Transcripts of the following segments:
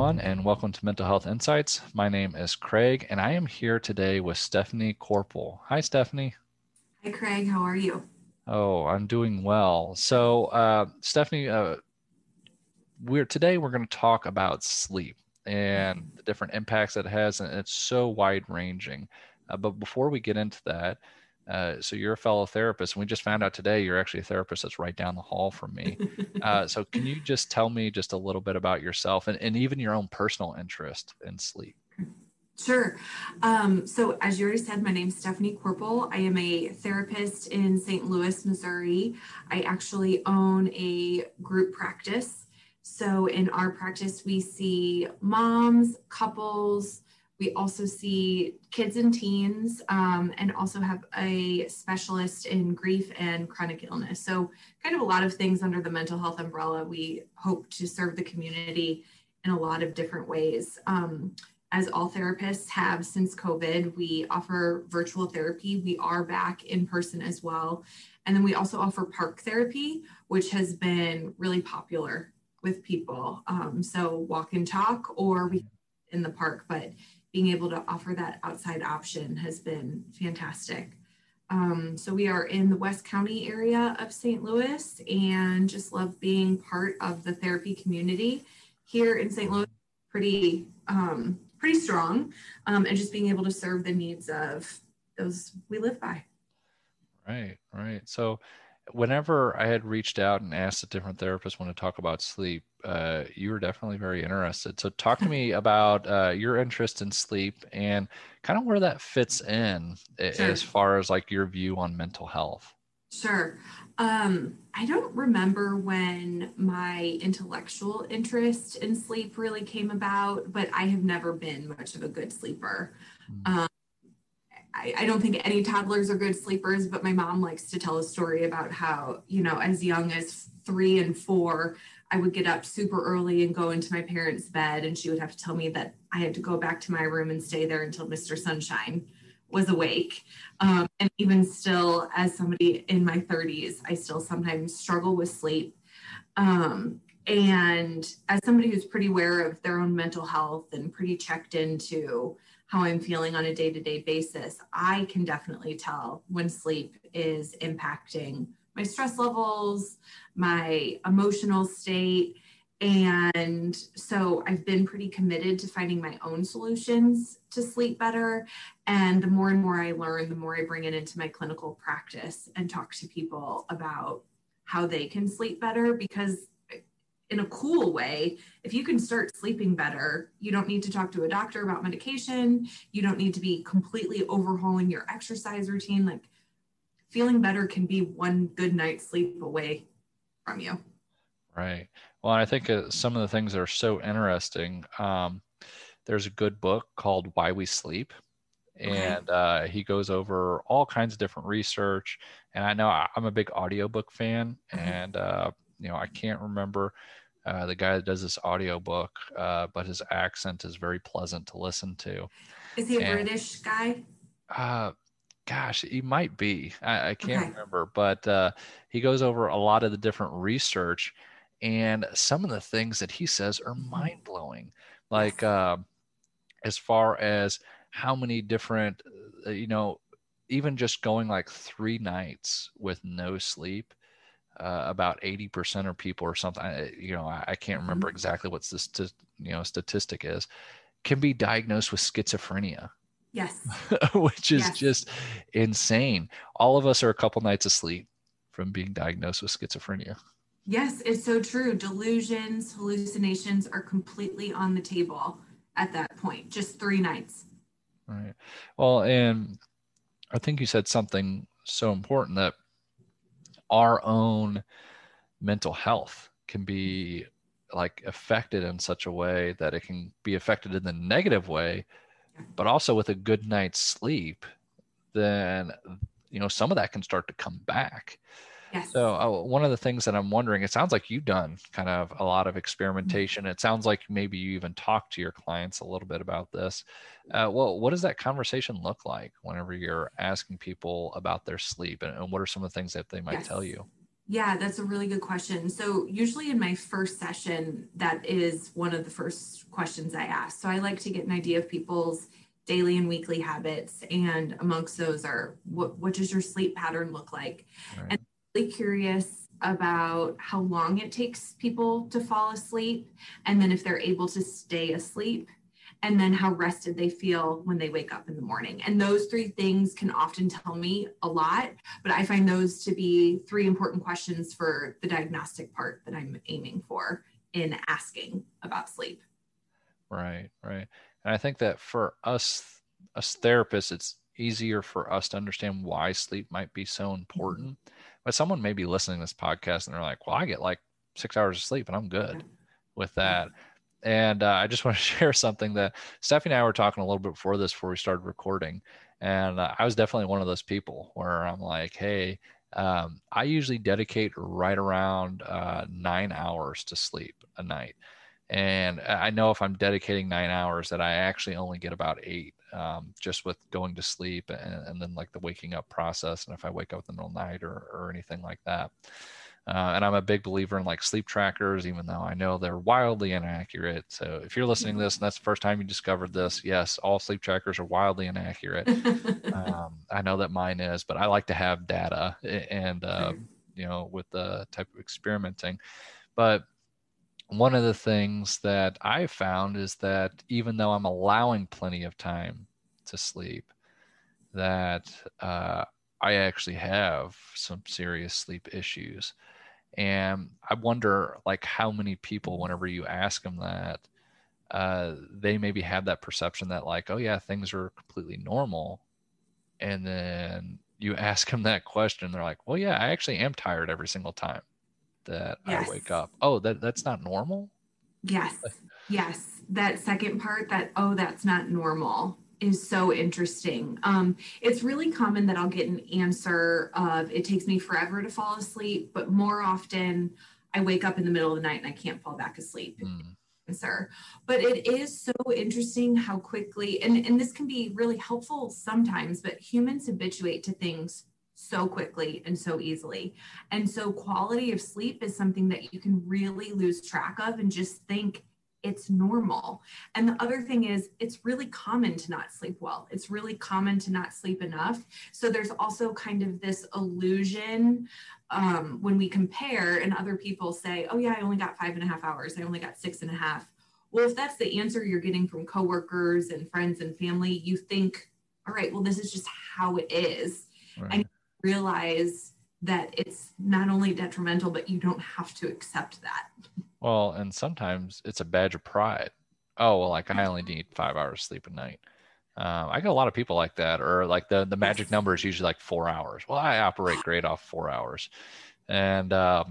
everyone, and welcome to Mental Health Insights. My name is Craig, and I am here today with Stephanie Corporal. Hi, Stephanie. Hi, Craig. How are you? Oh, I'm doing well. Stephanie, we're going to talk about sleep and the different impacts it has, and it's so wide ranging. But before we get into that, so you're a fellow therapist, and we just found out today you're actually a therapist that's right down the hall from me. So can you just tell me just a little bit about yourself and even your own personal interest in sleep? Sure. So as you already said, my name is Stephanie Corporal. I am a therapist in St. Louis, Missouri. I actually own a group practice. So in our practice, we see moms, couples. We also see kids and teens, and also have a specialist in grief and chronic illness. So kind of a lot of things under the mental health umbrella. We hope to serve the community in a lot of different ways. As all therapists have since COVID, we offer virtual therapy. We are back in person as well. And then we also offer park therapy, which has been really popular with people. So walk and talk, or we in the park, but being able to offer that outside option has been fantastic. So we are in the West County area of St. Louis and just love being part of the therapy community here in St. Louis. Pretty strong, and just being able to serve the needs of those we live by. Right, right. So whenever I had reached out and asked a different therapist want to talk about sleep, you were definitely very interested. So talk to me about your interest in sleep and kind of where that fits in as Sure. far as like your view on mental health. Sure. I don't remember when my intellectual interest in sleep really came about, but I have never been much of a good sleeper. Mm. Um, I don't think any toddlers are good sleepers, but my mom likes to tell a story about how, as young as 3 and 4, I would get up super early and go into my parents' bed, and she would have to tell me that I had to go back to my room and stay there until Mr. Sunshine was awake. And even still, as somebody in my 30s, I still sometimes struggle with sleep. And as somebody who's pretty aware of their own mental health and pretty checked into how I'm feeling on a day-to-day basis, I can definitely tell when sleep is impacting my stress levels, my emotional state. And so I've been pretty committed to finding my own solutions to sleep better. And the more and more I learn, the more I bring it into my clinical practice and talk to people about how they can sleep better. Because in a cool way, if you can start sleeping better, you don't need to talk to a doctor about medication. You don't need to be completely overhauling your exercise routine. Like, feeling better can be one good night's sleep away from you. Right. Well, I think some of the things that are so interesting. There's a good book called Why We Sleep, Okay. and he goes over all kinds of different research. And I know I'm a big audiobook fan, Okay. and I can't remember the guy that does this audiobook, but his accent is very pleasant to listen to. Is he a And British guy? uh, gosh, he might be. I can't Okay. remember, but he goes over a lot of the different research, and some of the things that he says are Mhm. mind blowing. Yes. Like as far as how many different, even just going like 3 nights with no sleep, about 80% of people or something, I can't remember Mhm. exactly what this, statistic is, can be diagnosed with schizophrenia, Yes. which is Yes. just insane. All of us are a couple nights asleep from being diagnosed with schizophrenia. Yes, it's so true. Delusions, hallucinations are completely on the table at that point. Just 3 nights. Right. Well, and I think you said something so important that our own mental health can be like affected in such a way that it can be affected in the negative way, but also with a good night's sleep, then some of that can start to come back. Yes. So one of the things that I'm wondering, it sounds like you've done kind of a lot of experimentation. It sounds like maybe you even talk to your clients a little bit about this. Well, what does that conversation look like whenever you're asking people about their sleep, and what are some of the things that they might tell Yes. you? Yeah, that's a really good question. So usually in my first session, that is one of the first questions I ask. So I like to get an idea of people's daily and weekly habits. And amongst those are what does your sleep pattern look like? Right. And I'm really curious about how long it takes people to fall asleep, and then if they're able to stay asleep, and then how rested they feel when they wake up in the morning. And those three things can often tell me a lot, but I find those to be three important questions for the diagnostic part that I'm aiming for in asking about sleep. Right, right. And I think that for us therapists, it's easier for us to understand why sleep might be so Mhm. important. But someone may be listening to this podcast and they're like, well, I get like 6 hours of sleep and I'm Yeah. good with Yeah. that. And I just want to share something that Stephanie and I were talking a little bit before this, before we started recording. And I was definitely one of those people where I'm like, hey, I usually dedicate right around 9 hours to sleep a night. And I know if I'm dedicating 9 hours that I actually only get about eight, just with going to sleep and then like the waking up process. And if I wake up in the middle of the night or anything like that. And I'm a big believer in like sleep trackers, even though I know they're wildly inaccurate. So if you're listening to this and that's the first time you discovered this, yes, all sleep trackers are wildly inaccurate. I know that mine is, but I like to have data and, Sure. with the type of experimenting. But one of the things that I've found is that even though I'm allowing plenty of time to sleep, that I actually have some serious sleep issues. And I wonder, like, how many people, whenever you ask them that, they maybe have that perception that, like, oh, yeah, things are completely normal. And then you ask them that question, they're like, well, yeah, I actually am tired every single time that I wake Yes. up. Oh, that's not normal? Yes. Yes. That second part, that, oh, that's not normal, is so interesting. It's really common that I'll get an answer of it takes me forever to fall asleep, but more often I wake up in the middle of the night and I can't fall back asleep. Hmm. Answer. But it is so interesting how quickly, and this can be really helpful sometimes, but humans habituate to things so quickly and so easily. And so quality of sleep is something that you can really lose track of and just think it's normal. And the other thing is, it's really common to not sleep well. It's really common to not sleep enough. So there's also kind of this illusion when we compare and other people say, oh, yeah, I only got 5.5 hours. I only got 6.5. Well, if that's the answer you're getting from coworkers and friends and family, you think, all right, well, this is just how it is. And Right. you realize that it's not only detrimental, but you don't have to accept that. Well, and sometimes it's a badge of pride. Oh, well, like I only need 5 hours sleep a night. I get a lot of people like that, or like the magic Yes. number is usually like 4 hours. Well, I operate great off 4 hours. And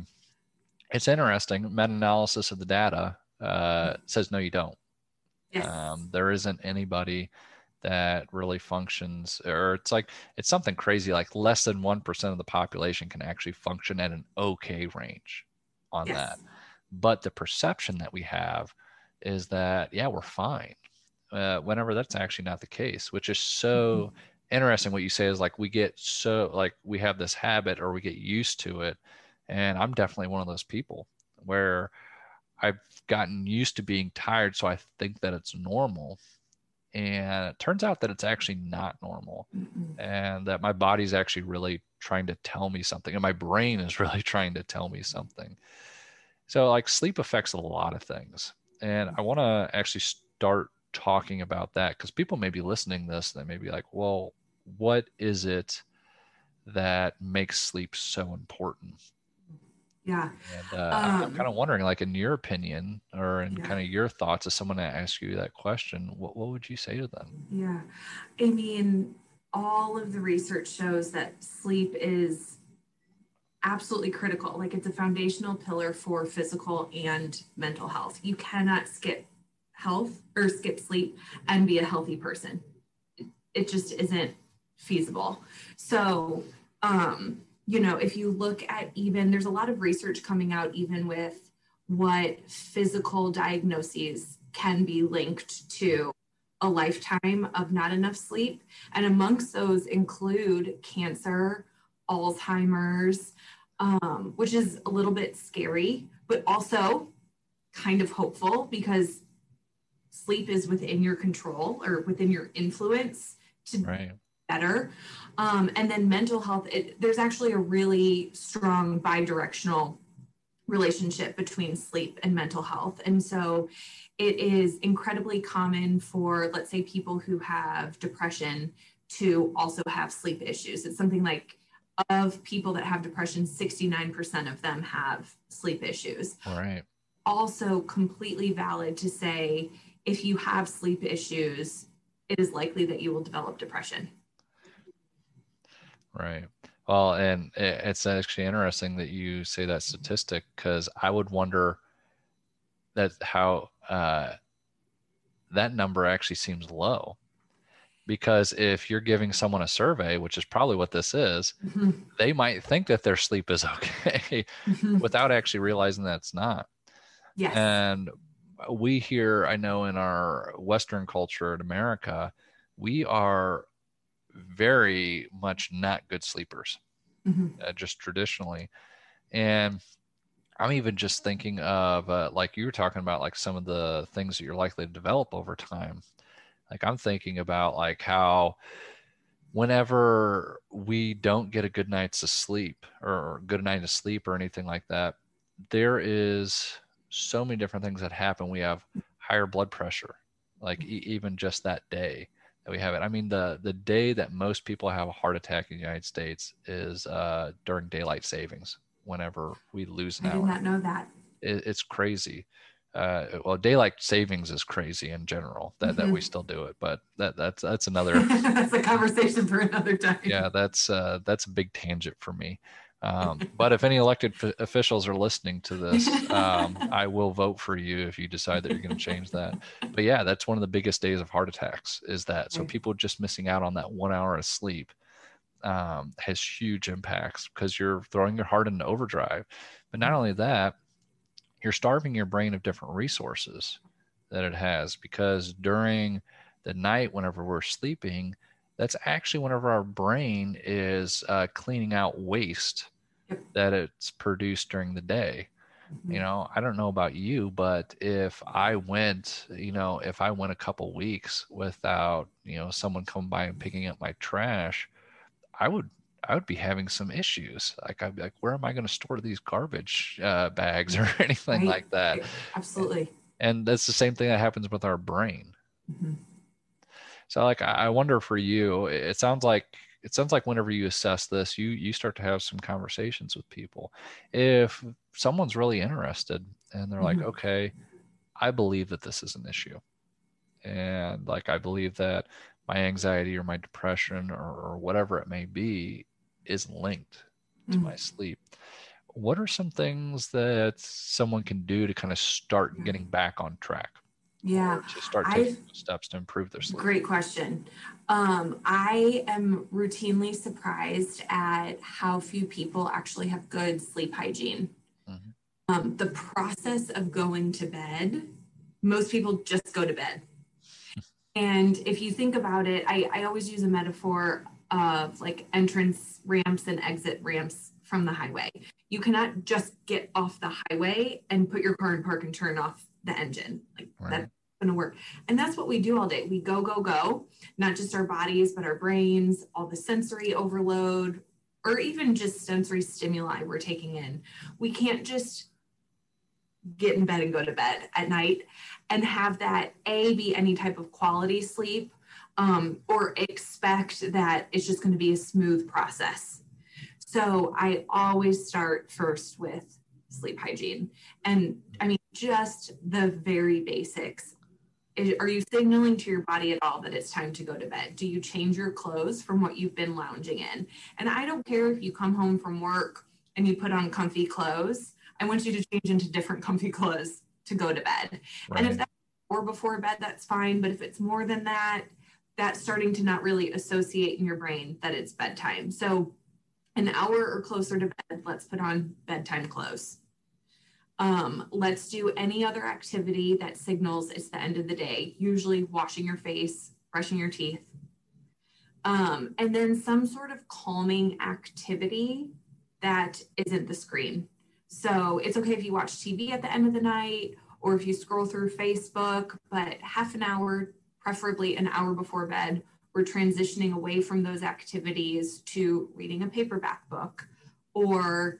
it's interesting. Meta-analysis of the data says no, you don't. Yes. There isn't anybody that really functions, or it's something crazy like less than 1% of the population can actually function at an okay range on that. Yes. But the perception that we have is that, yeah, we're fine. Whenever that's actually not the case, which is so interesting. What you say is like we get so like we have this habit or we get used to it. And I'm definitely one of those people where I've gotten used to being tired. So I think that it's normal. And it turns out that it's actually not normal Mm-mm. and that my body's actually really trying to tell me something and my brain is really trying to tell me something. So, like, sleep affects a lot of things. And I want to actually start talking about that because people may be listening to this and they may be like, well, what is it that makes sleep so important? Yeah. And I'm kind Um, of wondering, like, in your opinion or in yeah. kind of your thoughts, as someone that asks you that question, what would you say to them? Yeah. I mean, all of the research shows that sleep is absolutely critical. Like it's a foundational pillar for physical and mental health. You cannot skip health or skip sleep and be a healthy person. It just isn't feasible. So, if you look at even, there's a lot of research coming out, even with what physical diagnoses can be linked to a lifetime of not enough sleep. And amongst those include cancer, Alzheimer's, which is a little bit scary, but also kind of hopeful because sleep is within your control or within your influence to Right. better. And then mental health, there's actually a really strong bi-directional relationship between sleep and mental health. And so it is incredibly common for, let's say, people who have depression to also have sleep issues. It's something like of people that have depression, 69% of them have sleep issues. Right. Also completely valid to say if you have sleep issues, it is likely that you will develop depression. Right. Well, and it's actually interesting that you say that statistic, because I would wonder that how that number actually seems low. Because if you're giving someone a survey, which is probably what this is, Mm-hmm. they might think that their sleep is okay Mm-hmm. without actually realizing that it's not. Yes. And we here, I know in our Western culture in America, we are very much not good sleepers, Mm-hmm. just traditionally. And I'm even just thinking of, like you were talking about, like some of the things that you're likely to develop over time. Like I'm thinking about like how whenever we don't get a good night's of sleep or good night of sleep or anything like that, there is so many different things that happen. We have higher blood pressure, like even just that day that we have it. I mean, the day that most people have a heart attack in the United States is during daylight savings, whenever we lose an I did hour. not know that. It's crazy. Well, daylight savings is crazy in general that we still do it, but that's another. That's a conversation for another time. Yeah, that's a big tangent for me. But if any elected officials are listening to this, I will vote for you if you decide that you're going to change that. But yeah, that's one of the biggest days of heart attacks is that. So Right. people just missing out on that 1 hour of sleep has huge impacts because you're throwing your heart into overdrive. But not only that, you're starving your brain of different resources that it has, because during the night, whenever we're sleeping, that's actually whenever our brain is cleaning out waste Yep. that it's produced during the day. Mm-hmm. I don't know about you, but if I went, if I went a couple weeks without, someone coming by and picking up my trash, I would be having some issues. Like I'd be like, where am I going to store these garbage bags or anything Right. like that? Right. Absolutely. And that's the same thing that happens with our brain. Mm-hmm. So like, I wonder for you, it sounds like whenever you assess this, you start to have some conversations with people. If someone's really interested and they're like, Mm-hmm. okay, I believe that this is an issue. And like, I believe that my anxiety or my depression or whatever it may be is linked to my sleep. What are some things that someone can do to kind of start getting back on track? Yeah, Or to start taking steps to improve their sleep? great question. I am routinely surprised at how few people actually have good sleep hygiene. Mm-hmm. The process of going to bed, most people just go to bed. And if you think about it, I always use a metaphor of like entrance ramps and exit ramps from the highway. You cannot just get off the highway and put your car in park and turn off the engine. Like Right. that's going to work. And that's what we do all day. We go, go, go, not just our bodies, but our brains, all the sensory overload, or even just sensory stimuli we're taking in. We can't just get in bed and go to bed at night and have that be any type of quality sleep, or expect that it's just going to be a smooth process. So I always start first with sleep hygiene. And I mean, just the very basics. Are you signaling to your body at all that it's time to go to bed? Do you change your clothes from what you've been lounging in? And I don't care if you come home from work and you put on comfy clothes. I want you to change into different comfy clothes to go to bed. Right. And if that's or before bed, that's fine. But if it's more than that, that's starting to not really associate in your brain that it's bedtime. So an hour or closer to bed, let's put on bedtime clothes. Let's do any other activity that signals it's the end of the day, usually washing your face, brushing your teeth. And then some sort of calming activity that isn't the screen. So it's okay if you watch TV at the end of the night or if you scroll through Facebook, but half an hour, preferably an hour before bed, we're transitioning away from those activities to reading a paperback book or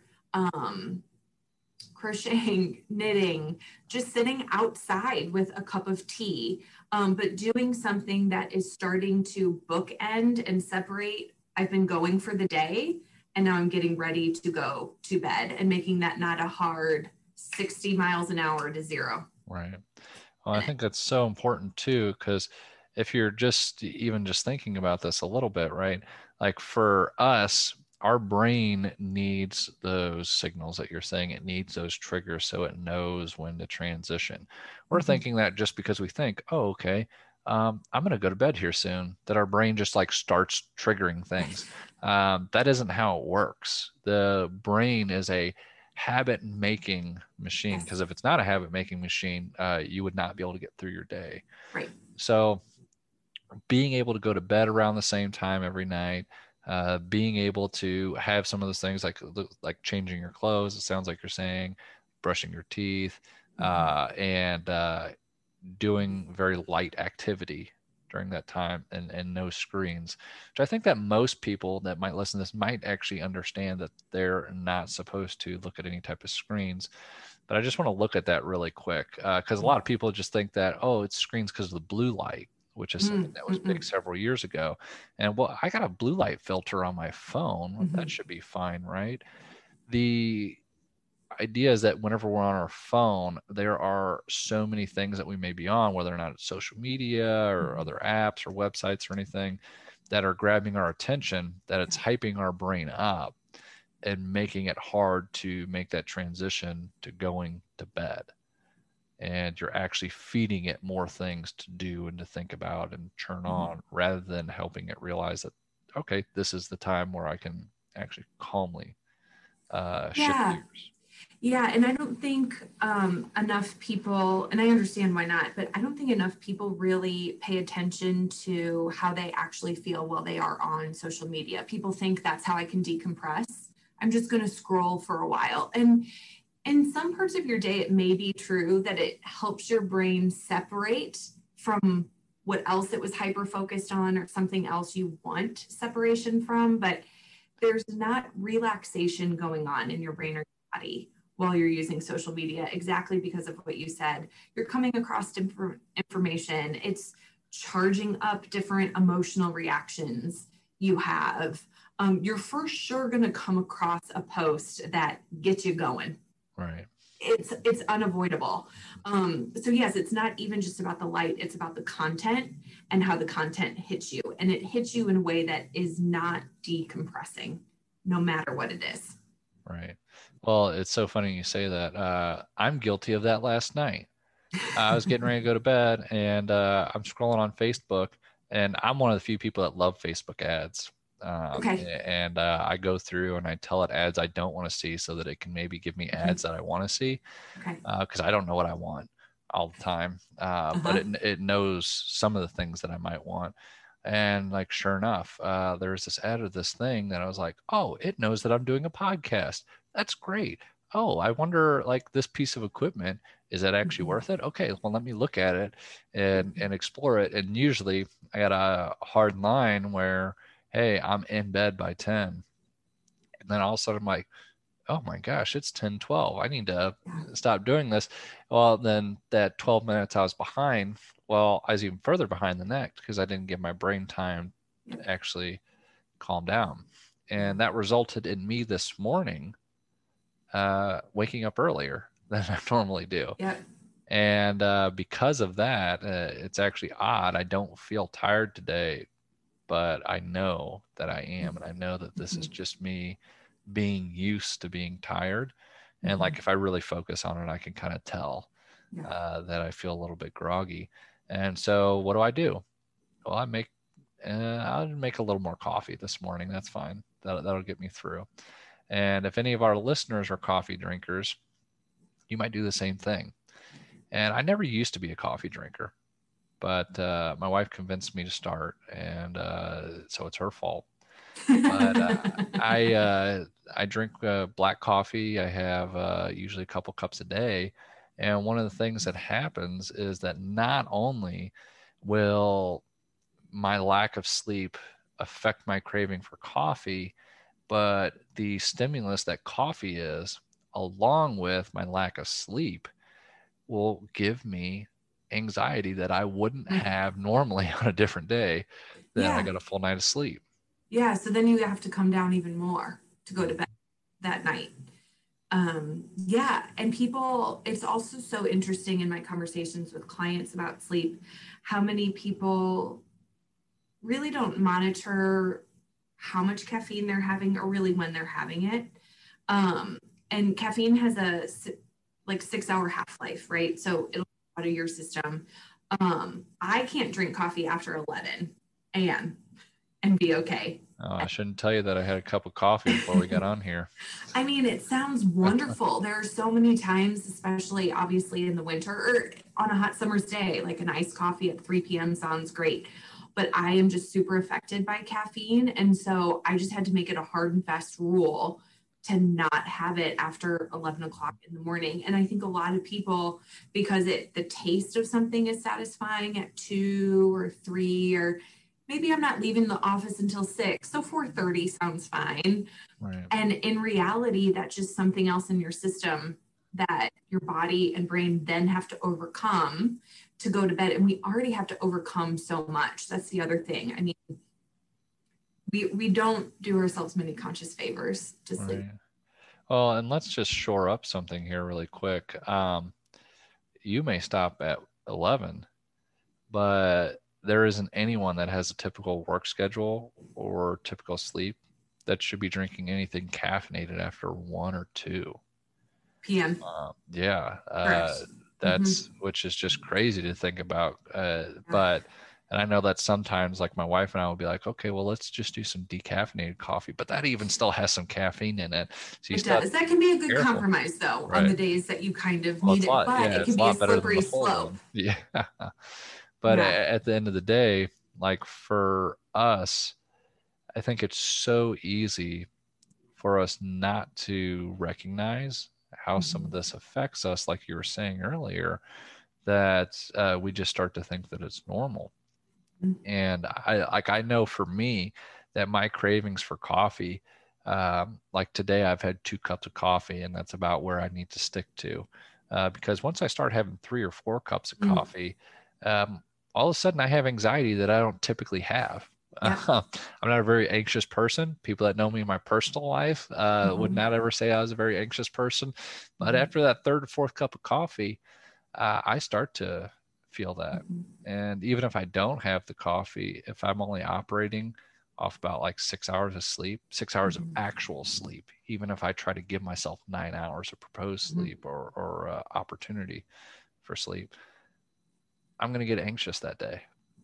crocheting, knitting, just sitting outside with a cup of tea, but doing something that is starting to bookend and separate. I've been going for the day and now I'm getting ready to go to bed and making that not a hard 60 miles an hour to zero. Right. Well, I think that's so important too, because if you're just even just thinking about this a little bit, right? Like for us, our brain needs those signals that you're saying. It needs those triggers so it knows when to transition. We're thinking that just because we think, oh, okay, I'm going to go to bed here soon, that our brain just like starts triggering things. That isn't how it works. The brain is a habit making machine, because if it's not a habit making machine, you would not be able to get through your day. Right. So being able to go to bed around the same time every night, being able to have some of those things like changing your clothes, it sounds like you're saying, brushing your teeth, and doing very light activity during that time, and no screens, which I think that most people that might listen to this might actually understand that they're not supposed to look at any type of screens. But I just want to look at that really quick, because a lot of people just think that, oh, it's screens because of the blue light, which is something that was big several years ago. And well, I got a blue light filter on my phone. Well, that should be fine, right? The idea is that whenever we're on our phone, there are so many things that we may be on, whether or not it's social media or other apps or websites or anything, that are grabbing our attention, that it's hyping our brain up and making it hard to make that transition to going to bed. And you're actually feeding it more things to do and to think about and turn on, rather than helping it realize that, okay, this is the time where I can actually calmly shift gears. Yeah, and I don't think enough people, and I understand why not, but I don't think enough people really pay attention to how they actually feel while they are on social media. People think that's how I can decompress. I'm just going to scroll for a while. And in some parts of your day, it may be true that it helps your brain separate from what else it was hyper focused on or something else you want separation from, but there's not relaxation going on in your brain or your body while you're using social media, exactly because of what you said. You're coming across information. It's charging up different emotional reactions you have. You're for sure going to come across a post that gets you going. Right. It's unavoidable. So yes, it's not even just about the light, it's about the content and how the content hits you. And it hits you in a way that is not decompressing, no matter what it is. Right. Well, it's so funny you say that. I'm guilty of that last night. I was getting ready to go to bed, and I'm scrolling on Facebook, and I'm one of the few people that love Facebook ads. And I go through and I tell it ads I don't want to see so that it can maybe give me ads that I want to see, because I don't know what I want all the time. But it knows some of the things that I might want. And like, sure enough, there was this ad of this thing that I was like, oh, it knows that I'm doing a podcast. That's great. Oh, I wonder, like, this piece of equipment, is that actually worth it? Okay, well, let me look at it and explore it. And usually I got a hard line where, hey, I'm in bed by 10. And then all of a sudden I'm like, oh my gosh, it's 10:12. I need to stop doing this. Well, then that 12 minutes I was behind, well, I was even further behind than that because I didn't give my brain time to actually calm down. And that resulted in me this morning waking up earlier than I normally do. And because of that, it's actually odd. I don't feel tired today, but I know that I am. And I know that this is just me being used to being tired. And like, if I really focus on it, I can kind of tell that I feel a little bit groggy. And so what do? Well, I'll make a little more coffee this morning. That's fine. That'll get me through. And if any of our listeners are coffee drinkers, you might do the same thing. And I never used to be a coffee drinker, but my wife convinced me to start. And so it's her fault. But I drink black coffee. I have usually a couple cups a day. And one of the things that happens is that not only will my lack of sleep affect my craving for coffee, but the stimulus that coffee is, along with my lack of sleep, will give me anxiety that I wouldn't have normally on a different day that I Yeah. got a full night of sleep. Yeah. So then you have to come down even more to go to bed that night. Yeah. And people, it's also so interesting in my conversations with clients about sleep, how many people really don't monitor how much caffeine they're having or really when they're having it. And caffeine has a like 6 hour half-life, right? So it'll go out of your system. I can't drink coffee after 11 a.m. and be okay. Oh, I shouldn't tell you that I had a cup of coffee before we got on here. I mean, it sounds wonderful. There are so many times, especially obviously in the winter or on a hot summer's day, like an iced coffee at 3 p.m. sounds great. But I am just super affected by caffeine. And so I just had to make it a hard and fast rule to not have it after 11 o'clock in the morning. And I think a lot of people, because the taste of something is satisfying at 2 or 3, or maybe I'm not leaving the office until 6, so 4:30 sounds fine. Right. And in reality, that's just something else in your system that your body and brain then have to overcome to go to bed. And we already have to overcome so much. That's the other thing. I mean, we don't do ourselves many conscious favors to sleep. Right. Well, and let's just shore up something here really quick. You may stop at 11, but there isn't anyone that has a typical work schedule or typical sleep that should be drinking anything caffeinated after 1 or 2 p.m. Yeah, that's which is just crazy to think about. But and I know that sometimes, like my wife and I will be like, okay, well, let's just do some decaffeinated coffee, but that even still has some caffeine in it. So you It does. That can be a good compromise, though, right. On the days that you kind of need it, but it can be a slippery slope. Yeah. But at the end of the day, like for us, I think it's so easy for us not to recognize how some of this affects us, like you were saying earlier, that we just start to think that it's normal. And I know for me that my cravings for coffee, like today I've had 2 cups of coffee, and that's about where I need to stick to. Because once I start having 3 or 4 cups of coffee, all of a sudden I have anxiety that I don't typically have. Yeah. I'm not a very anxious person. People that know me in my personal life would not ever say I was a very anxious person. But after that 3rd or 4th cup of coffee, I start to feel that. And even if I don't have the coffee, if I'm only operating off about like 6 hours of sleep, 6 hours of actual sleep, even if I try to give myself 9 hours of proposed sleep or opportunity for sleep, I'm going to get anxious that day.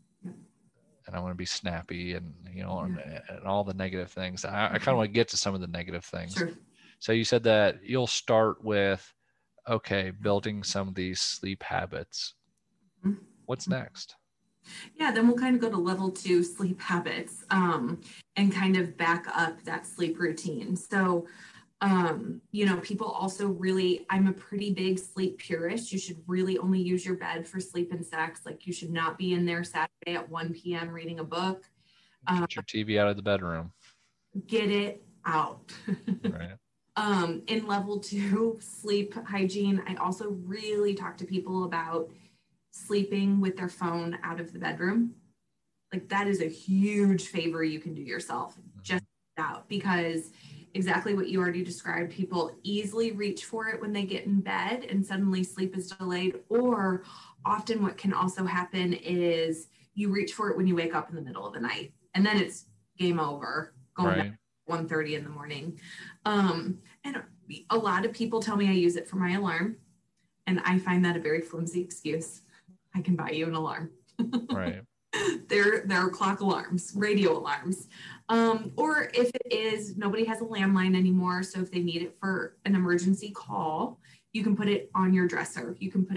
And I'm going to be snappy and, you know, and all the negative things. I kind of want to get to some of the negative things. Sure. So you said that you'll start with, okay, building some of these sleep habits. What's next? Yeah, then we'll kind of go to level 2 sleep habits and kind of back up that sleep routine. So, you know, people also really, I'm a pretty big sleep purist. You should really only use your bed for sleep and sex. Like you should not be in there Saturday at 1 p.m. reading a book. Get your TV out of the bedroom. Get it out. Right. In level 2 sleep hygiene, I also really talk to people about sleeping with their phone out of the bedroom. Like that is a huge favor you can do yourself. Just out, because exactly what you already described, people easily reach for it when they get in bed and suddenly sleep is delayed. Or often what can also happen is you reach for it when you wake up in the middle of the night and then it's game over, going back at 1:30 in the morning. And a lot of people tell me I use it for my alarm, and I find that a very flimsy excuse. I can buy you an alarm. Right. There are clock alarms, radio alarms. Or if it is, nobody has a landline anymore. So if they need it for an emergency call, you can put it on your dresser. You can put it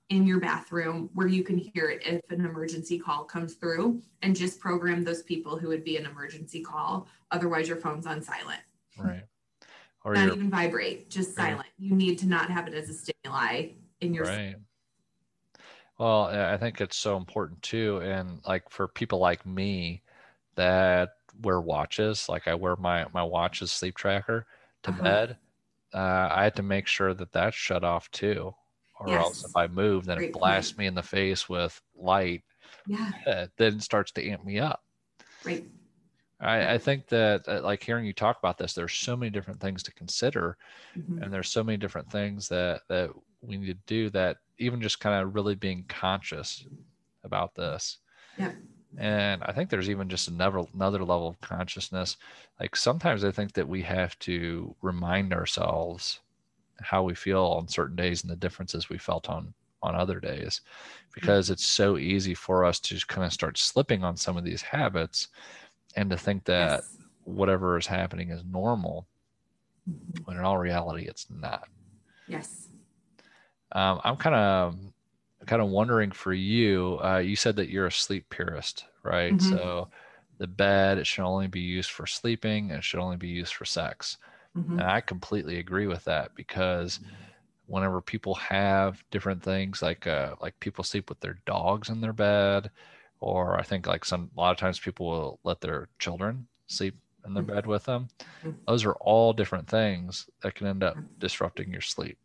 in your bathroom where you can hear it if an emergency call comes through, and just program those people who would be an emergency call. Otherwise, your phone's on silent. Right. Or not even vibrate, just silent. You need to not have it as a stimuli in your right. Well, I think it's so important too. And like for people like me that wear watches, like I wear my watch's sleep tracker to bed, I had to make sure that that's shut off too. Or else if I move, then it blasts me in the face with light. Yeah. Then it starts to amp me up. Right. I think that like hearing you talk about this, there's so many different things to consider, and there's so many different things that we need to do, that even just kind of really being conscious about this. Yeah. And I think there's even just another level of consciousness. Like sometimes I think that we have to remind ourselves how we feel on certain days and the differences we felt on other days, because it's so easy for us to just kind of start slipping on some of these habits and to think that whatever is happening is normal, when in all reality it's not. Yes. I'm kind of wondering for you, you said that you're a sleep purist, right? So the bed, it should only be used for sleeping, and it should only be used for sex. And I completely agree with that, because whenever people have different things, like people sleep with their dogs in their bed, or I think like a lot of times people will let their children sleep in their bed with them. Those are all different things that can end up disrupting your sleep.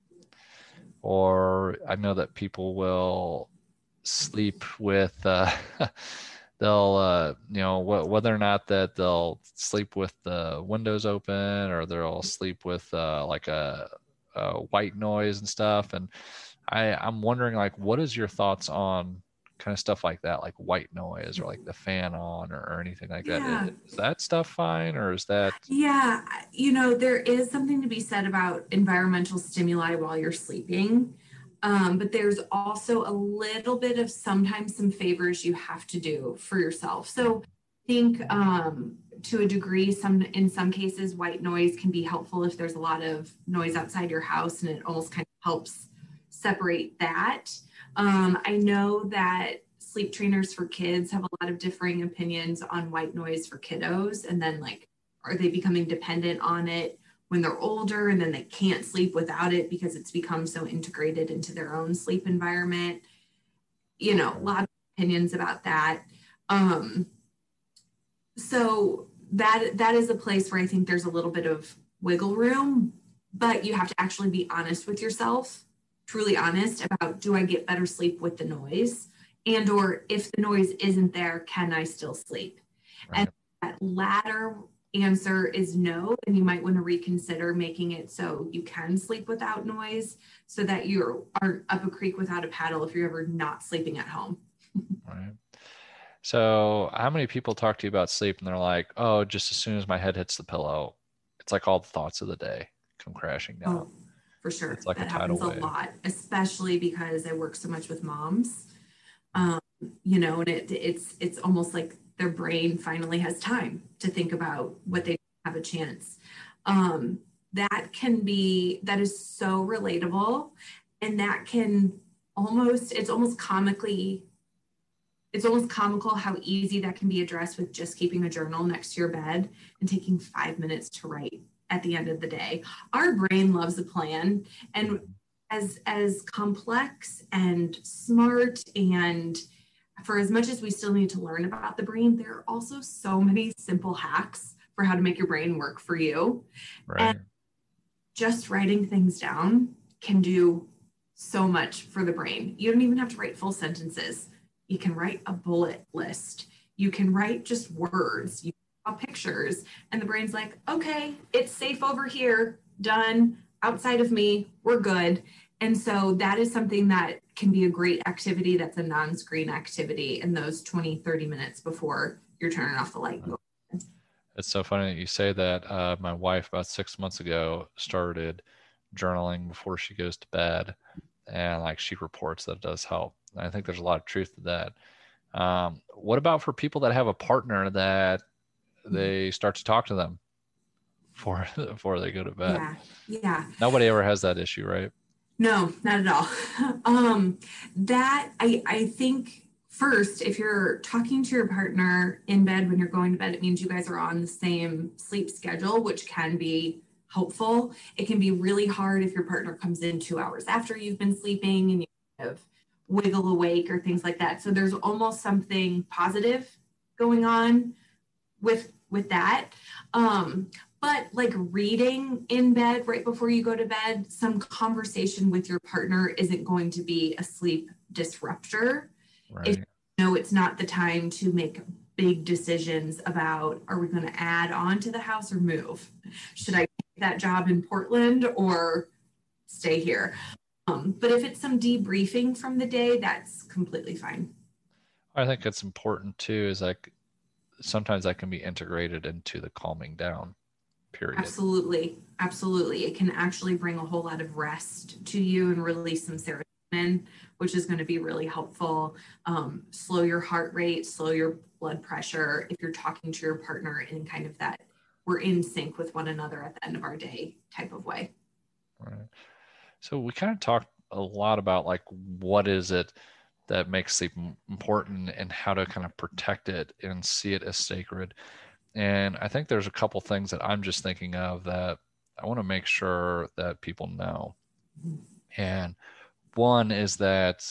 Or I know that people will sleep with, they'll, whether or not that they'll sleep with the windows open, or they'll sleep with like a white noise and stuff. And I'm wondering, like, what is your thoughts on kind of stuff like that, like white noise, or like the fan on, or anything like that? Is that stuff fine, or is that? Yeah, there is something to be said about environmental stimuli while you're sleeping. But there's also a little bit of sometimes some favors you have to do for yourself. So I think to a degree, in some cases, white noise can be helpful if there's a lot of noise outside your house, and it almost kind of helps separate that. I know that sleep trainers for kids have a lot of differing opinions on white noise for kiddos, and then like, are they becoming dependent on it when they're older, and then they can't sleep without it because it's become so integrated into their own sleep environment? A lot of opinions about that. So that is a place where I think there's a little bit of wiggle room, but you have to actually be honest with yourself, truly honest about, do I get better sleep with the noise? And or if the noise isn't there, can I still sleep? Right. And that latter answer is no, and you might want to reconsider making it so you can sleep without noise, so that you aren't up a creek without a paddle if you're ever not sleeping at home. Right. So how many people talk to you about sleep and they're like, oh, just as soon as my head hits the pillow, it's like all the thoughts of the day come crashing down? Oh, for sure. It's like that happens a lot, especially because I work so much with moms. And it's almost like their brain finally has time to think about what they have a chance. That is so relatable, and that can it's almost comical how easy that can be addressed with just keeping a journal next to your bed and taking 5 minutes to write at the end of the day. Our brain loves a plan, and as complex and smart, and for as much as we still need to learn about the brain, there are also so many simple hacks for how to make your brain work for you. Right. And just writing things down can do so much for the brain. You don't even have to write full sentences. You can write a bullet list. You can write just words. You can draw pictures, and the brain's like, okay, it's safe over here, done, outside of me, we're good. And so that is something that can be a great activity. That's a non-screen activity in those 20, 30 minutes before you're turning off the light. It's so funny that you say that. My wife about 6 months ago started journaling before she goes to bed, and like she reports that it does help. And I think there's a lot of truth to that. What about for people that have a partner that they start to talk to them before they go to bed? Yeah. Nobody ever has that issue, right? No, not at all. That I think first, if you're talking to your partner in bed when you're going to bed, it means you guys are on the same sleep schedule, which can be helpful. It can be really hard if your partner comes in 2 hours after you've been sleeping and you kind of wiggle awake or things like that. So there's almost something positive going on with that. But like reading in bed right before you go to bed, some conversation with your partner isn't going to be a sleep disruptor. If Right. you know it's not the time to make big decisions about, are we going to add on to the house or move? Should I take that job in Portland or stay here? But if it's some debriefing from the day, that's completely fine. I think it's important too, is like sometimes that can be integrated into the calming down period. Absolutely. Absolutely. It can actually bring a whole lot of rest to you and release some serotonin, which is going to be really helpful. Slow your heart rate, slow your blood pressure if you're talking to your partner in kind of that we're in sync with one another at the end of our day type of way. Right. So we kind of talked a lot about like what is it that makes sleep important and how to kind of protect it and see it as sacred. And I think there's a couple things that I'm just thinking of that I want to make sure that people know. And one is that,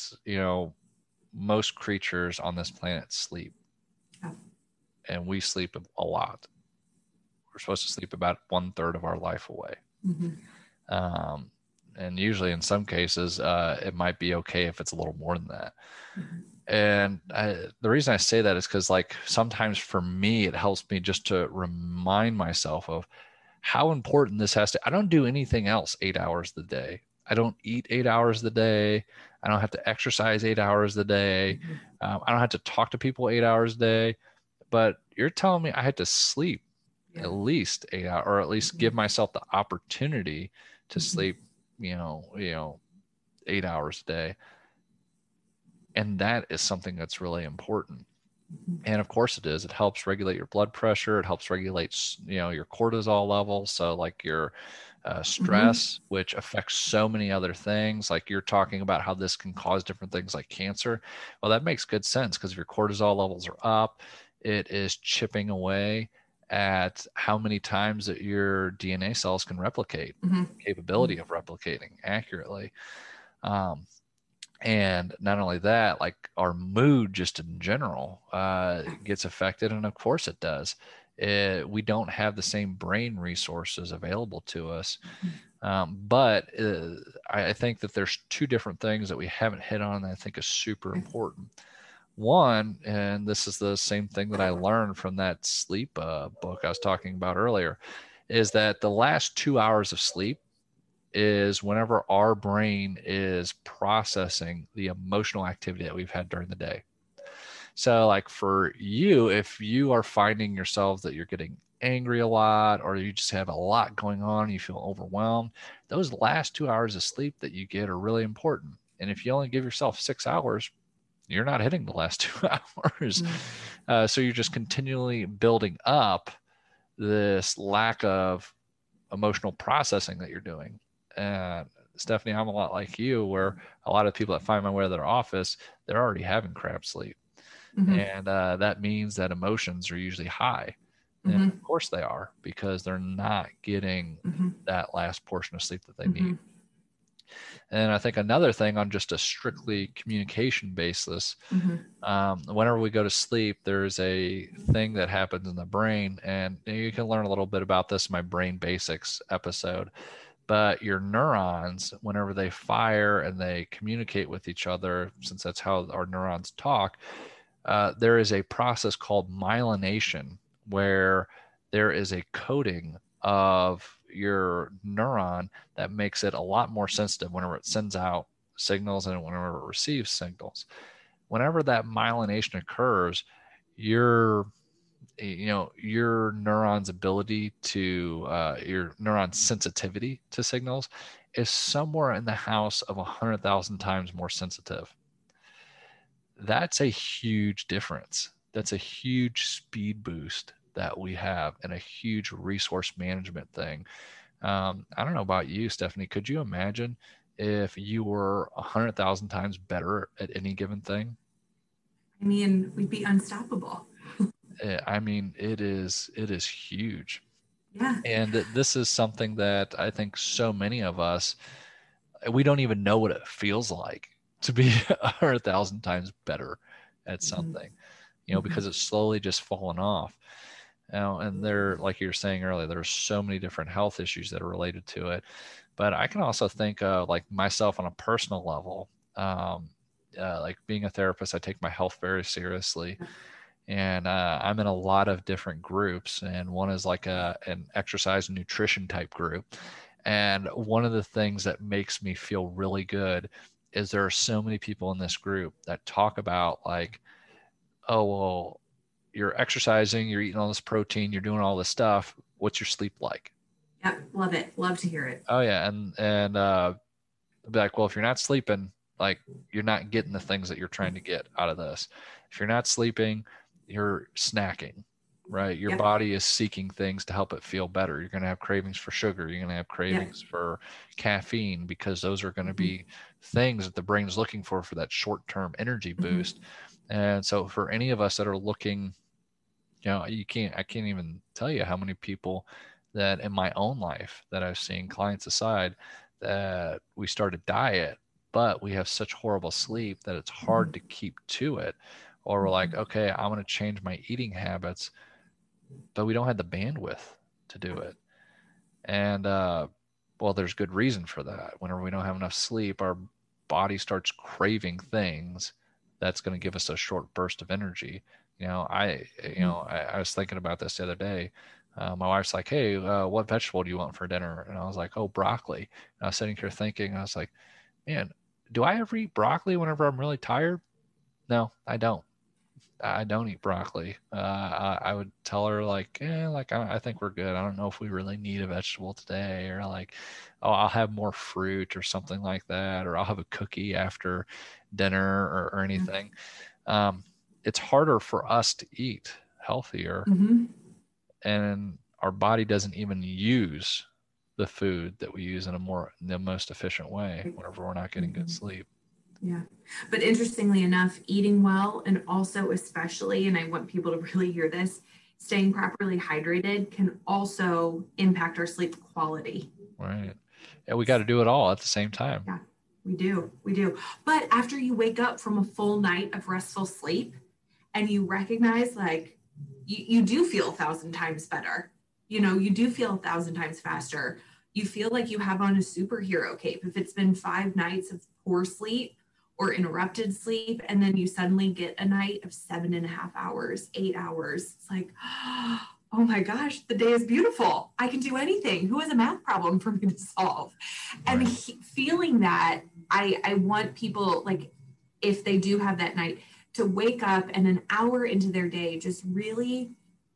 most creatures on this planet sleep, Oh. and we sleep a lot. We're supposed to sleep about 1/3 of our life away. Mm-hmm. Um, and usually in some cases, it might be okay if it's a little more than that. Mm-hmm. And the reason I say that is because, like, sometimes for me, it helps me just to remind myself of how important this has to. I don't do anything else 8 hours a day. I don't eat 8 hours a day. I don't have to exercise 8 hours a day. Mm-hmm. I don't have to talk to people 8 hours a day. But you're telling me I had to sleep Yeah. at least 8 hours, or at least give myself the opportunity to Mm-hmm. sleep, 8 hours a day. And that is something that's really important. And of course it is. It helps regulate your blood pressure. It helps regulate, your cortisol levels. So like your Mm-hmm. stress, which affects so many other things. Like you're talking about how this can cause different things like cancer. Well, that makes good sense because if your cortisol levels are up, it is chipping away at how many times that your DNA cells can replicate, Mm-hmm. capability of replicating accurately. Um, and not only that, like our mood just in general gets affected. And of course it does. We don't have the same brain resources available to us. But I think that there's two different things that we haven't hit on that I think is super important. One, and this is the same thing that I learned from that sleep book I was talking about earlier, is that the last 2 hours of sleep is whenever our brain is processing the emotional activity that we've had during the day. So, like for you, if you are finding yourself that you're getting angry a lot, or you just have a lot going on, you feel overwhelmed, those last 2 hours of sleep that you get are really important. And if you only give yourself 6 hours, you're not hitting the last 2 hours. So you're just continually building up this lack of emotional processing that you're doing. And Stephanie, I'm a lot like you, where a lot of people that find my way to their office, they're already having crap sleep. Mm-hmm. And that means that emotions are usually high. And Mm-hmm. of course they are, because they're not getting Mm-hmm. that last portion of sleep that they Mm-hmm. need. And I think another thing on just a strictly communication basis, Mm-hmm. whenever we go to sleep, there's a thing that happens in the brain. And you can learn a little bit about this in my Brain Basics episode. But your neurons, whenever they fire and they communicate with each other, since that's how our neurons talk, there is a process called myelination, where there is a coating of your neuron that makes it a lot more sensitive whenever it sends out signals and whenever it receives signals. Whenever that myelination occurs, your your neuron's ability to your neuron's sensitivity to signals is somewhere in the house of 100,000 times more sensitive. That's a huge difference. That's a huge speed boost that we have, and a huge resource management thing. I don't know about you, Stephanie. Could you imagine if you were 100,000 times better at any given thing? I mean, we'd be unstoppable. I mean, it is huge. Yeah. And this is something that I think so many of us, we don't even know what it feels like to be 100,000 times better at something, because it's slowly just fallen off. And there, like you were saying earlier, there's so many different health issues that are related to it. But I can also think like myself on a personal level, like being a therapist, I take my health very seriously. And I'm in a lot of different groups, and one is like an exercise and nutrition type group. And one of the things that makes me feel really good is there are so many people in this group that talk about like, oh, well, you're exercising, you're eating all this protein, you're doing all this stuff. What's your sleep like? Yep. Love it. Love to hear it. Oh yeah. And be like, well, if you're not sleeping, like you're not getting the things that you're trying to get out of this. If you're not sleeping, you're snacking, right? Your body is seeking things to help it feel better. You're going to have cravings for sugar. You're going to have cravings for caffeine, because those are going to be things that the brain is looking for that short-term energy boost. And so for any of us that are looking, I can't even tell you how many people that in my own life that I've seen, clients aside, that we start a diet, but we have such horrible sleep that it's hard to keep to it. Or we're like, okay, I'm going to change my eating habits, but we don't have the bandwidth to do it. And, well, there's good reason for that. Whenever we don't have enough sleep, our body starts craving things that's going to give us a short burst of energy. I was thinking about this the other day. My wife's like, hey, what vegetable do you want for dinner? And I was like, oh, broccoli. And I was sitting here thinking, I was like, man, do I ever eat broccoli whenever I'm really tired? No, I don't. I don't eat broccoli. I would tell her like, I think we're good. I don't know if we really need a vegetable today, or like, oh, I'll have more fruit or something like that, or I'll have a cookie after dinner or anything. It's harder for us to eat healthier, and our body doesn't even use the food that we use in the most efficient way whenever we're not getting good sleep. Yeah. But interestingly enough, eating well, and also especially, and I want people to really hear this, staying properly hydrated can also impact our sleep quality. Right. Yeah, we got to do it all at the same time. Yeah, we do. We do. But after you wake up from a full night of restful sleep and you recognize like you do feel 1,000 times better, you do feel 1,000 times faster. You feel like you have on a superhero cape. If it's been 5 nights of poor sleep or interrupted sleep, and then you suddenly get a night of 7.5 hours, 8 hours, it's like, oh my gosh, the day is beautiful. I can do anything. Who has a math problem for me to solve? And feeling that, I want people, like, if they do have that night, to wake up and an hour into their day, just really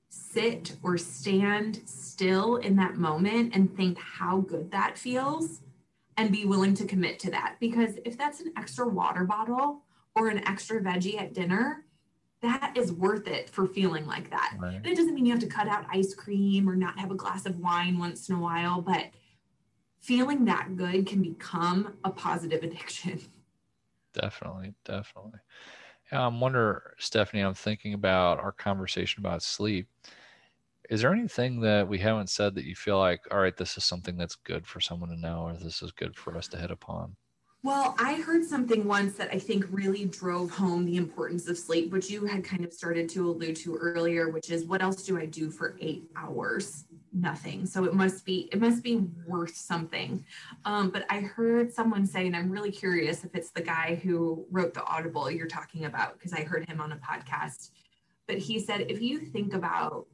sit or stand still in that moment and think how good that feels, and be willing to commit to that. Because if that's an extra water bottle or an extra veggie at dinner, that is worth it for feeling like that. Right. And it doesn't mean you have to cut out ice cream or not have a glass of wine once in a while, but feeling that good can become a positive addiction. Definitely. Yeah, I wonder, Stephanie, I'm thinking about our conversation about sleep. Is there anything that we haven't said that you feel like, all right, this is something that's good for someone to know, or this is good for us to hit upon? Well, I heard something once that I think really drove home the importance of sleep, which you had kind of started to allude to earlier, which is, what else do I do for 8 hours? Nothing. So it must be worth something. But I heard someone say, and I'm really curious if it's the guy who wrote the Audible you're talking about, because I heard him on a podcast. But he said, if you think about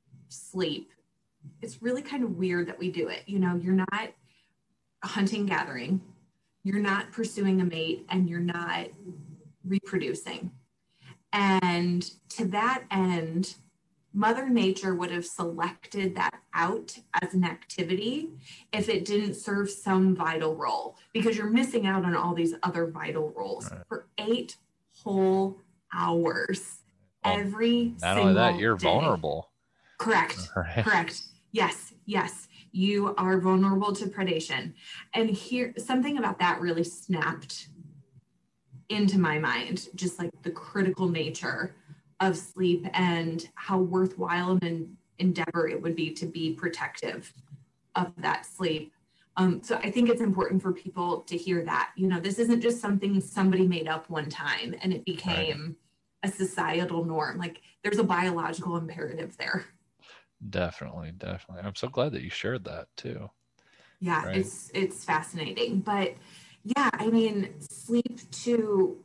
sleep, it's really kind of weird that we do it. You're not hunting, gathering, you're not pursuing a mate, and you're not reproducing. And to that end, Mother Nature would have selected that out as an activity if it didn't serve some vital role, because you're missing out on all these other vital roles for 8 whole hours every single day. Not only that, you're vulnerable. Correct. Right. Correct. Yes. you are vulnerable to predation. And here, something about that really snapped into my mind, just like the critical nature of sleep and how worthwhile an endeavor it would be to be protective of that sleep. So I think it's important for people to hear that, this isn't just something somebody made up one time and it became a societal norm. Like there's a biological imperative there. Definitely. I'm so glad that you shared that too. Yeah, right. It's fascinating. But yeah, I mean, sleep too.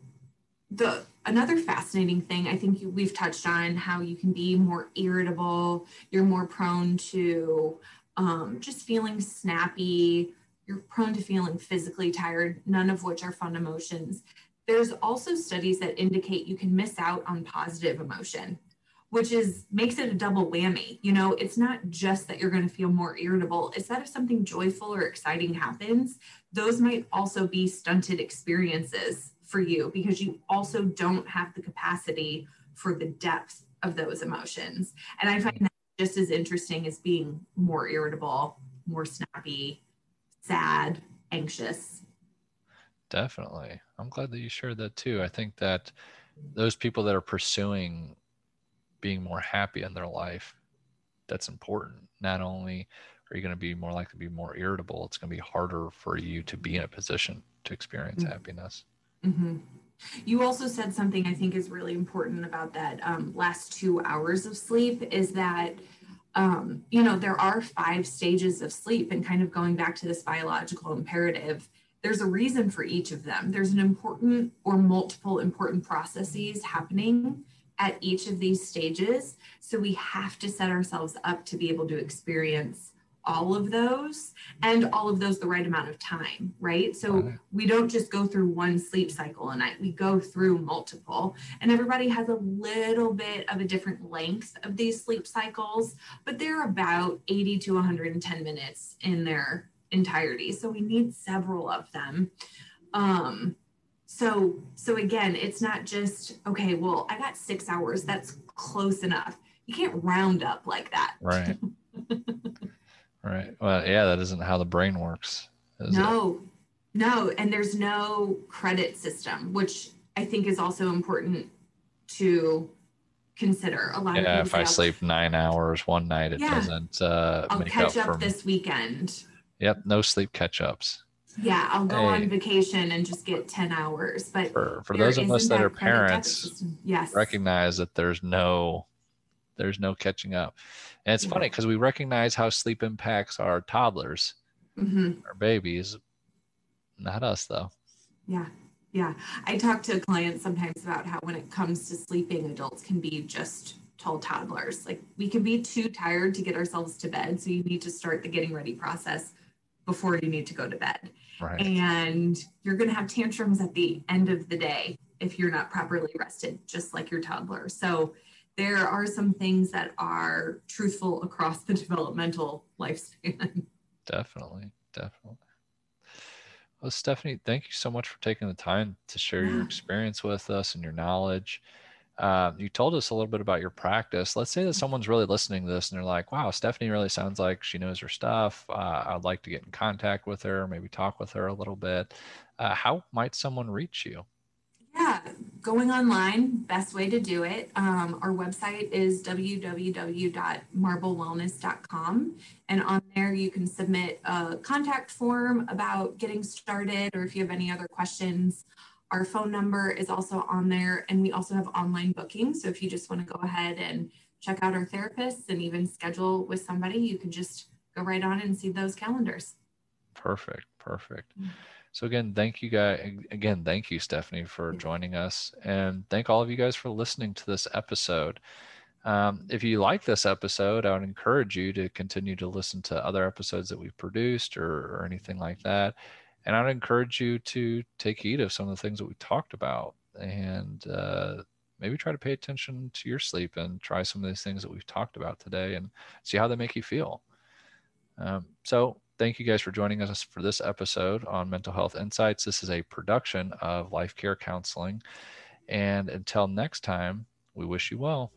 Another fascinating thing, I think we've touched on how you can be more irritable. You're more prone to just feeling snappy. You're prone to feeling physically tired, none of which are fun emotions. There's also studies that indicate you can miss out on positive emotion, which makes it a double whammy. It's not just that you're going to feel more irritable. It's that if something joyful or exciting happens, those might also be stunted experiences for you because you also don't have the capacity for the depth of those emotions. And I find that just as interesting as being more irritable, more snappy, sad, anxious. Definitely. I'm glad that you shared that too. I think that those people that are pursuing being more happy in their life, that's important. Not only are you going to be more likely to be more irritable, it's going to be harder for you to be in a position to experience happiness. Mm-hmm. You also said something I think is really important about that last 2 hours of sleep is that, there are 5 stages of sleep, and kind of going back to this biological imperative, there's a reason for each of them. There's an important or multiple important processes happening at each of these stages. So we have to set ourselves up to be able to experience all of those and all of those the right amount of time, right? So we don't just go through one sleep cycle a night, we go through multiple, and everybody has a little bit of a different length of these sleep cycles, but they're about 80 to 110 minutes in their entirety. So we need several of them. So again, it's not just, okay, well, I got 6 hours, that's close enough. You can't round up like that. Right. Right. Well, yeah, that isn't how the brain works. No. And there's no credit system, which I think is also important to consider. A lot of people if I sleep 9 hours one night, it doesn't I'll make catch up up this weekend. Yep. No sleep catch-ups. Yeah, I'll go on vacation and just get 10 hours. But for those of us that are parents, recognize that there's no catching up. And it's funny because we recognize how sleep impacts our toddlers, our babies, not us though. Yeah. I talk to clients sometimes about how when it comes to sleeping, adults can be just tall toddlers. Like we can be too tired to get ourselves to bed. So you need to start the getting ready process before you need to go to bed. Right. And you're going to have tantrums at the end of the day if you're not properly rested, just like your toddler. So there are some things that are truthful across the developmental lifespan. Definitely. Well, Stephanie, thank you so much for taking the time to share your experience with us and your knowledge. You told us a little bit about your practice. Let's say that someone's really listening to this and they're like, wow, Stephanie really sounds like she knows her stuff. I'd like to get in contact with her, maybe talk with her a little bit. How might someone reach you? Yeah, going online, best way to do it. Our website is www.marblewellness.com. And on there, you can submit a contact form about getting started, or if you have any other questions. Our phone number is also on there, and we also have online booking. So if you just want to go ahead and check out our therapists and even schedule with somebody, you can just go right on and see those calendars. Perfect. So again, thank you guys. Again, thank you, Stephanie, for joining us, and thank all of you guys for listening to this episode. If you like this episode, I would encourage you to continue to listen to other episodes that we've produced or anything like that. And I'd encourage you to take heed of some of the things that we talked about and maybe try to pay attention to your sleep and try some of these things that we've talked about today and see how they make you feel. So thank you guys for joining us for this episode on Mental Health Insights. This is a production of Life Care Counseling. And until next time, we wish you well.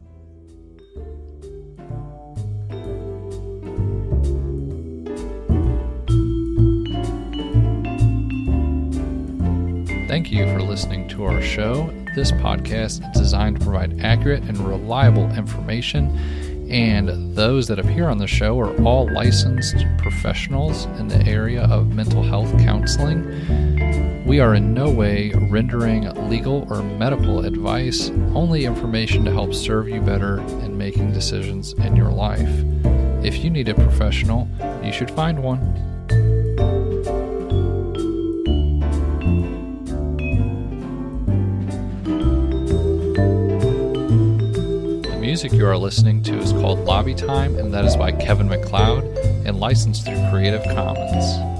Thank you for listening to our show. This podcast is designed to provide accurate and reliable information, and those that appear on the show are all licensed professionals in the area of mental health counseling. We are in no way rendering legal or medical advice, only information to help serve you better in making decisions in your life. If you need a professional, you should find one. The music you are listening to is called Lobby Time, and that is by Kevin MacLeod and licensed through Creative Commons.